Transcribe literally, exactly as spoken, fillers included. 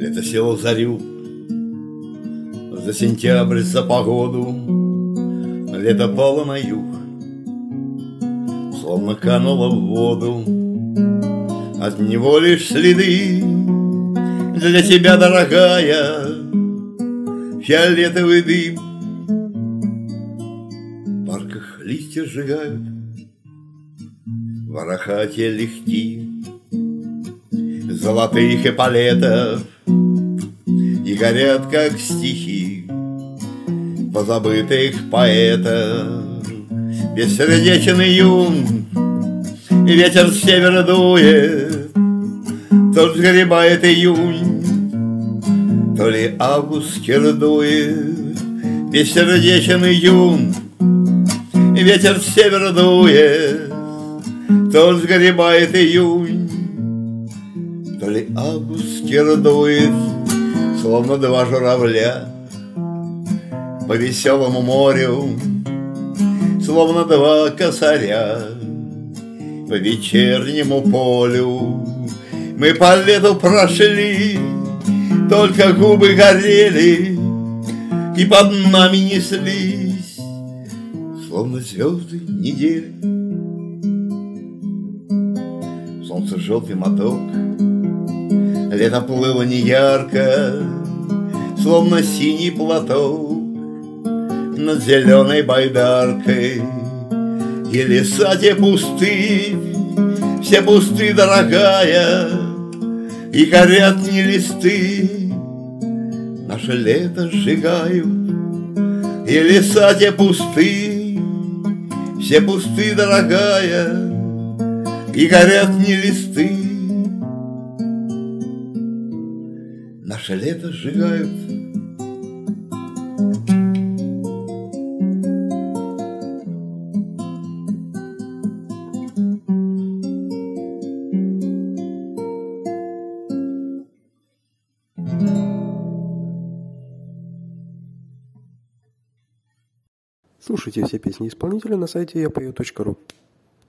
Лето село в зарю, за сентябрь, за погоду. Лето пало на юг, словно кануло в воду. От него лишь следы для тебя, дорогая, фиолетовый дым. В парках листья сжигают, вороха те легки золотых эполетов и горят, как стихи позабытых поэтов. Бессердечен июнь, и ветер с севера дует, то сгребает июнь, то ли август чередует. Бессердечен июнь, и ветер с севера дует, то сгребает июнь, то ли август чередует. Словно два журавля по веселому морю, словно два косаря по вечернему полю. Мы по лету прошли, только губы горели и под нами неслись, словно звезды недели. Солнце желтый моток, лето плыло неярко, словно синий платок над зеленой байдаркой. И леса те пусты, все пусты, дорогая, и горят не листы, наше лето сжигают. И леса те пусты, все пусты, дорогая, и горят не листы, наше лето сжигают. Слушайте все песни исполнителя на сайте я пою точка ру.